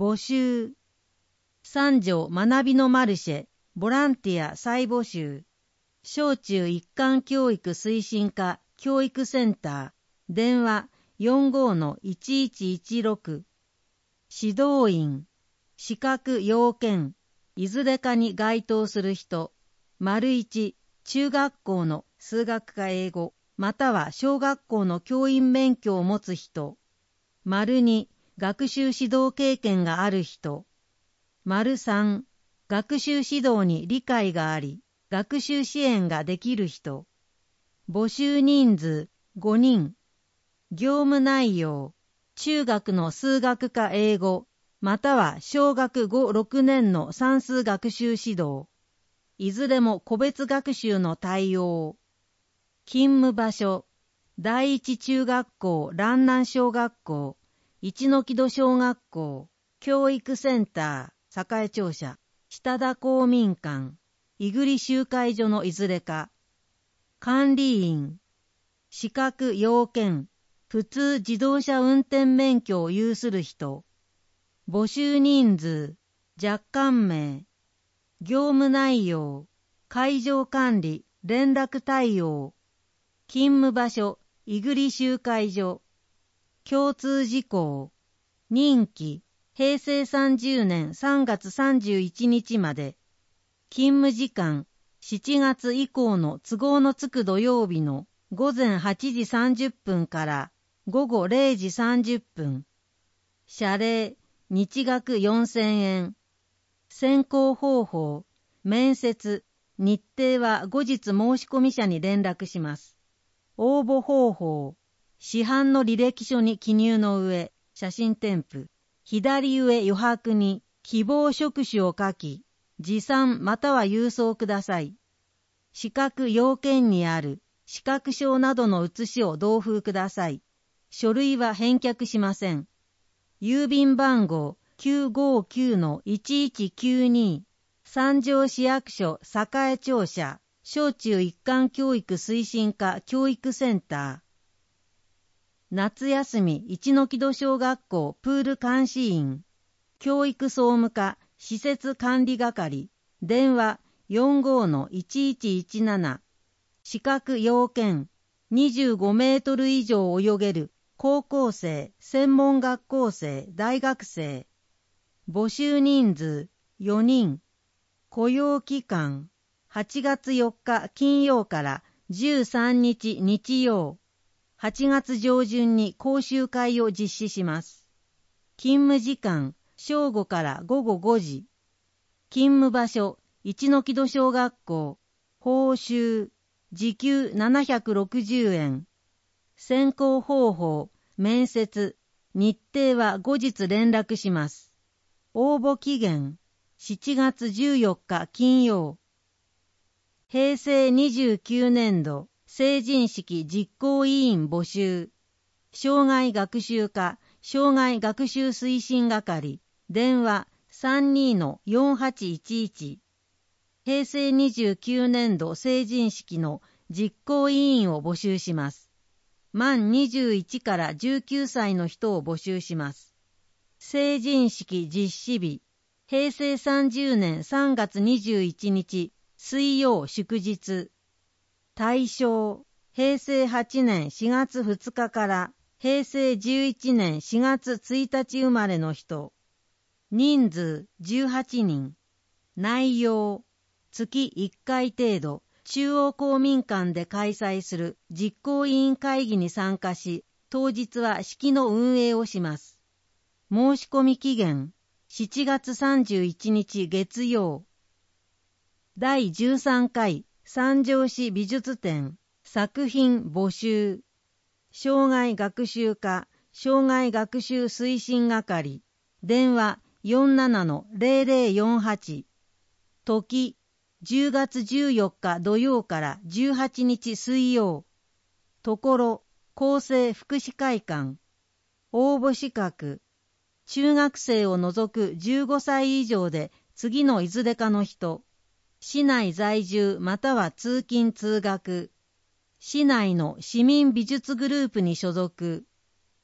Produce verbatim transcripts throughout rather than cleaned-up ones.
募集。三条学びのマルシェ、ボランティア再募集。小中一貫教育推進課教育センター、電話 よんごーのいちいちいちろく。指導員、資格要件、いずれかに該当する人、丸いち、中学校の数学か英語、または小学校の教員免許を持つ人、丸に、学習指導経験がある人、丸さん、学習指導に理解があり、学習支援ができる人。募集人数ごにん。業務内容、中学の数学か英語、または小学ご、ろくねんの算数学習指導。いずれも個別学習の対応。勤務場所、第一中学校蘭南小学校、一ノ木戸小学校、教育センター、栄庁舎、下田公民館、井栗集会所のいずれか。管理員、資格要件、普通自動車運転免許を有する人。募集人数、若干名。業務内容、会場管理、連絡対応。勤務場所、井栗集会所。共通事項、任期、へいせいさんじゅうねんさんがつさんじゅういちにちまで。勤務時間、しちがつ以降の都合のつく土曜日のごぜんはちじさんじゅっぷんからごごれいじさんじゅっぷん。謝礼、日額よんせんえん。選考方法、面接、日程は後日申し込み者に連絡します。応募方法、市販の履歴書に記入の上、写真添付、左上余白に希望職種を書き、持参または郵送ください。資格要件にある資格証などの写しを同封ください。書類は返却しません。郵便番号 きゅうごきゅうのいちいちきゅうに 三条市役所栄庁舎小中一貫教育推進課教育センター。夏休み一ノ木戸小学校プール監視員教育総務課施設管理係、電話 よんごーのいちいちいちなな。資格要件、にじゅうごメートル以上泳げる高校生、専門学校生、大学生。募集人数よにん。雇用期間、はちがつよっか金曜からじゅうさんにち日曜。はちがつ上旬に講習会を実施します。勤務時間、正午からごごごじ。勤務場所、一ノ木戸小学校。報酬、時給ななひゃくろくじゅうえん。選考方法、面接、日程は後日連絡します。応募期限、しちがつじゅうよっか金曜。へいせいにじゅうきゅうねんど、成人式実行委員募集。障害学習課、障害学習推進係、電話 さんにーのよんはちいちいち。へいせいにじゅうきゅうねんど成人式の実行委員を募集します。満にじゅういちからじゅうきゅうさいの人を募集します。成人式実施日、へいせいさんじゅうねんさんがつにじゅういちにち水曜祝日。対象、へいせいはちねんしがつふつかからへいせいじゅういちねんしがつついたち生まれの人。人数じゅうはちにん。内容、月いっかい程度、中央公民館で開催する実行委員会議に参加し、当日は式の運営をします。申し込み期限、しちがつさんじゅういちにち月曜。だいじゅうさんかい三条市美術展作品募集。障害学習課障害学習推進係、電話 よんななのぜろぜろよんはち。時、じゅうがつじゅうよっか土曜からじゅうはちにち水曜。ところ、厚生福祉会館。応募資格、中学生を除くじゅうごさい以上で次のいずれかの人。市内在住または通勤通学。市内の市民美術グループに所属。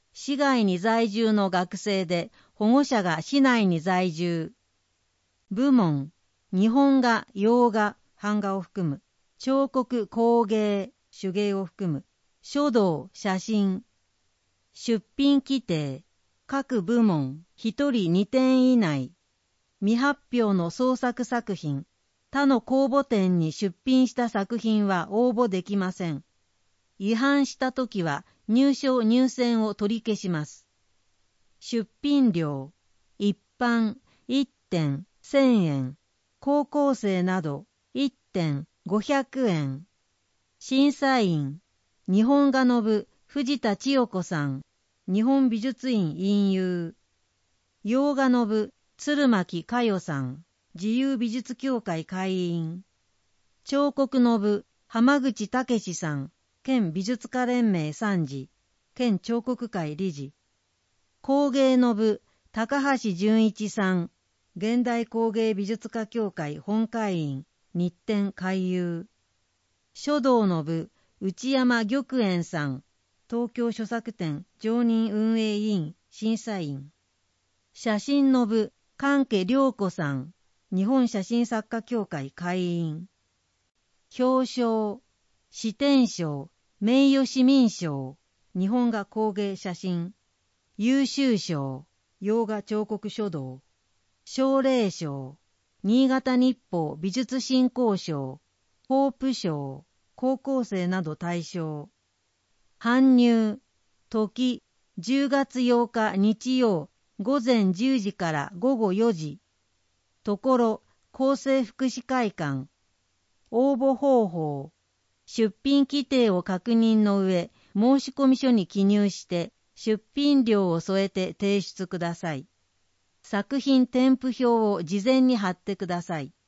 市外に在住の学生で保護者が市内に在住。部門、日本画、洋画、版画を含む。彫刻、工芸、手芸を含む。書道、写真。出品規定、各部門ひとりにてん以内。未発表の創作作品、他の公募展に出品した作品は応募できません。違反したときは入賞入選を取り消します。出品料、一般いってんせんえん、高校生などいってんごひゃくえん。審査員、日本画の部藤田千代子さん、日本美術院院友。洋画の部鶴巻佳代さん、自由美術協会会員。彫刻の部浜口武さん、県美術家連盟参事、県彫刻会理事。工芸の部高橋純一さん、現代工芸美術家協会本会員、日展会友。書道の部内山玉園さん、東京著作展常任運営委員審査員。写真の部関家良子さん、日本写真作家協会会員。表彰、紫天賞、名誉市民賞、日本画工芸写真。優秀賞、洋画彫刻書道。奨励賞、新潟日報美術振興賞、ホープ賞、高校生など対象。搬入、時、じゅうがつようか日曜、午前じゅうじから午後よじ。ところ、厚生福祉会館。応募方法。出品規定を確認の上、申込書に記入して、出品料を添えて提出ください。作品添付表を事前に貼ってください。